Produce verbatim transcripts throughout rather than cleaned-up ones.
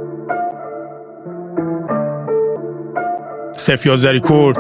صرف یازده ریکورد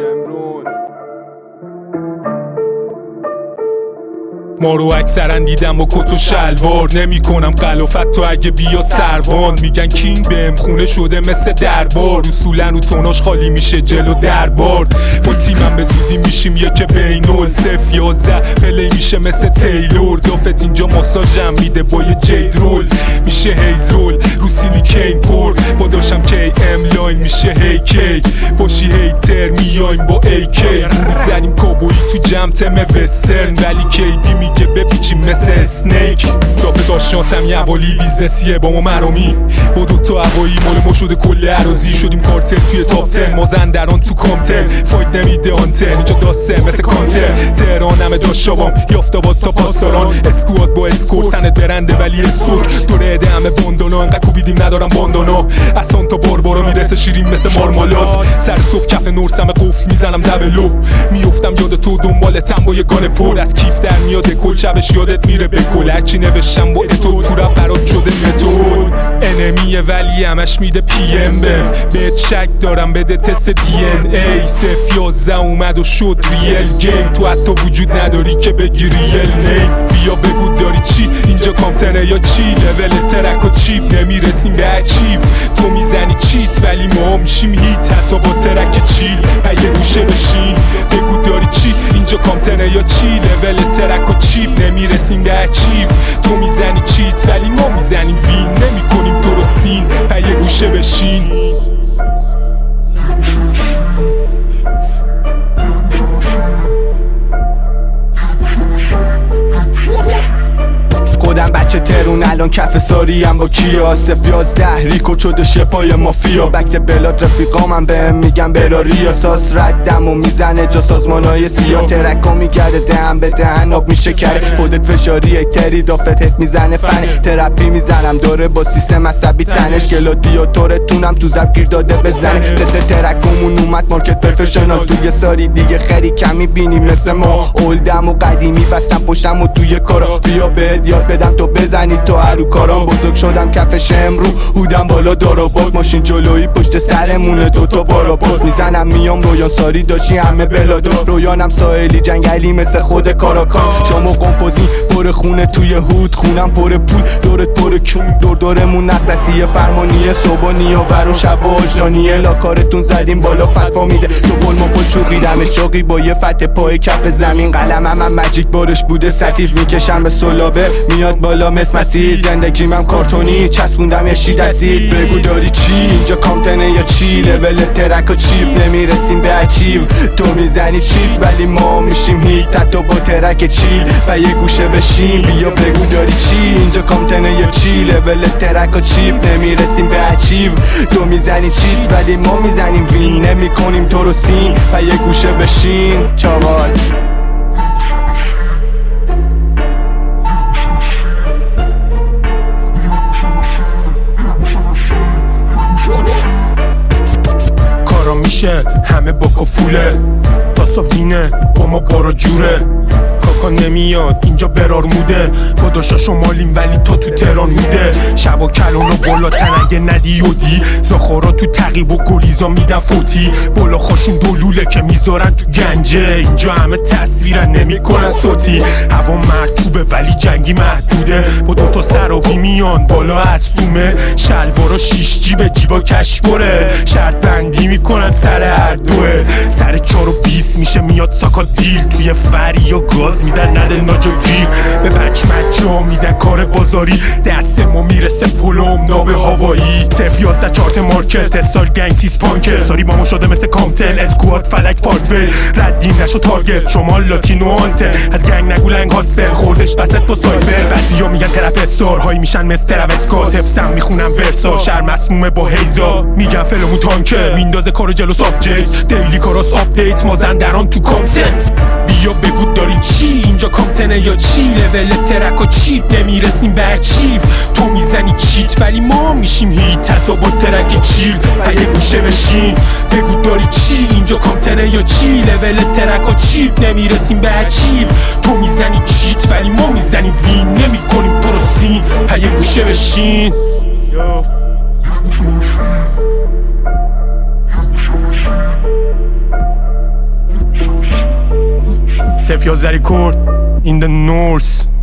ما رو اکثرا دیدم با کت و شلوار، نمی کنم خلافت تو اگه بیاد سروان. میگن کینگ بهم خونه شده مثل دربار، اصولا رو توناش خالی میشه جلو دربار. با تیمم به زودی میشیم یک بینول، صرف یازده پلی میشه مثل تیلور. دافت اینجا ماساژم میده با یه جید رول، میشه هیز رول رو سیلیکین پر. با داشتم کی ام لاین میشه هی کی، باشی هیتر میایم با ای کی. رو زنیم کابویی تو جمع تم وسترن، ولی کی بی میگه بپیچیم مثل اسنیک. دافت آشناسم یه حوالی بیزنسیه با ما مرامی، با دوتا هوایی مال ما شده کل عراضی. شدیم کارتل توی تاپ تن، مازندران تو کامتن. فایت نمیده آنتن اینجا داسته مثل کانتر. تهران همه داشت شابام یافتاباد تا پاسداران. اسکواد با اسکورت تنت برنده ولی اسکورت دوره عده همه باندانا. انقدر کوبیدیم ندارم باندانا، اصلا تا باربارا میرسه شیرین مثل مارمالاد. سر صبح کف نورسم قفل میزنم دبلو، میافتم یاد تو دنبالتم با یه گان پر. از کیف در میاد کل شبش یادت میره به کل. هرچی نوشتم با اتو تو رب برات شده متول. انمیه ولی همش میده پی ام بم، بهت شک دارم بده تست دی ان ای. صرف یازده اومد و شد ریل گیم، تو حتی وجود نداری که بگی ریل نیم. بیا بگو داری چی اینجا کامتنه یا چی؟ لول ترک و چیپ نمیرسیم به اچیو. تو میزنی چیت ولی ما میشیم هیت، حتی با ترک چیل پی گوشه بشین. بگو داری چی اینجا کامتنه یا چی؟ لول ترک و چیپ نمیرسیم به اچیو. تو میزنی چیت ولی ما میزنیم وین، نمی کنیم تو رو سین پی گوشه بشین. خودم بچه ترون الان کف ساری هم با کیا. صف یازده ریکو شده شپای مافیا. بکس بلاد رفیقا من بهم میگم براری، اساس ردم و میزنه جا سازمانای سیاه. ترکا میگرده دهن به دهن آب میشه کره. خودت فشاری اکتری دافتت میزنه فنه. ترپی میزنم داره با سیستم عصبی تنش. گلادی و تورتونم تو زب گیر داده بزنه. تت ترکمون اومد مارکت پرفشنال، توی ساری دیگه خری کمی بینی مثل ما. اولدم و قدیمی بستم پشتم و توی کارا. بیا بهت یاد بدم تو بزنی تو هرو کارام. بزرگ شدم کف شمرو هودم بالا داراباد. ماشین جلویی پشت سرمونه دوتا بارا باز میزنم میام. رویان ساری داشتی همه بلادو، رویانم ساحلی جنگلی مثل خود کاراکاس. شما قمپوزین پر خونه توی هود، خونم پر پول دورت پر کون. دور دورمون نقدسیه فرمانیه صبحانی و برون شب و آجرانیه. لاکارتون زدیم بالا فتوا میده تو پل مپل چوقی دم شاقی با یه فتح پای کف زمین. قلمم هم مجیک بارش بوده ستیف میکشم به سلابه میاد بالا مثل مسیح. زندگیم هم کارتونی چسبوندم یه شید اسید. بگو داری چی اینجا کامتنه یا چی؟ لول ترک و چیپ نمیرسیم به اچیو. تو میزنی چیپ ولی ما میشیم هیت، حتی با ترک چیل و یه گوشه بشین. بیا بگو داری چی اینجا کامتنه یا چی؟ لول ترک و چیپ نمیرسیم به اچیو. تو میزنی چیپ ولی ما میزنیم وین، نمی کنیم تو رو سین و یه گوشه بشین. چاوال میشه همه با کفوله تاسا وینه با ما بارا جوره. کاکا نمیاد اینجا برار موده، با داشا شمالیم ولی تا تو تهران میده. شبا کلون و بالا تنگه ندی یودی، زاخارا تو تقیب و گلیزا میدن فوتی. بالا خاشون دولوله که میذارن تو گنجه، اینجا همه تصویرن نمی کنن صوتی. هوا مرطوبه ولی جنگی محدوده، با دوتا سرابی میان بالا هستومه. شلوارا شیش جیبه جیبا کشبره، شرط بندی میکنن سر هر دوه. سر چار و بیس میشه میاد ساکا دیل، توی فری یا گاز میدن ندل ناجاگیر. به بچ مچه ها میدن کار بازاری، دست ما میرسه پلوم ناب هوایی. صرف یازده چارت مارکت استایل گنگ سیس پانکر، ساری با ما شده مثل کامتل اسکواد فلک پارکوی. ردیم نشو تارگت شمال لاتینو آنتل، از گنگ نگو لنگ هاسل خوردش بست با سایفر. بعد بیا میگن طرف استار هایی میشن مثل تراوسکات، حفظم میخونم ورسا شهر مسمومه با هیزا. میگن فلمو تانکه میندازه کارو جلو سابجکت، دیلی کاراس آپدیت مازندران تو کامتن. بیا بگو داری چی اینجا کامتنه یا چی؟ لول ترک و چیپ نمیرسیم به اچیو. تو میزنی چیت ولی ما میشیم هیت، حتی با ترک چیل پی گوشه بشین. بگو داری چی اینجا کامتنه یا چی؟ لول ترک و چیپ نمیرسیم به اچیو. تو میزنی چیت ولی ما میزنیم وین، نمی کنیم تو رو سین پی گوشه بشین. سفیازری کرد in the north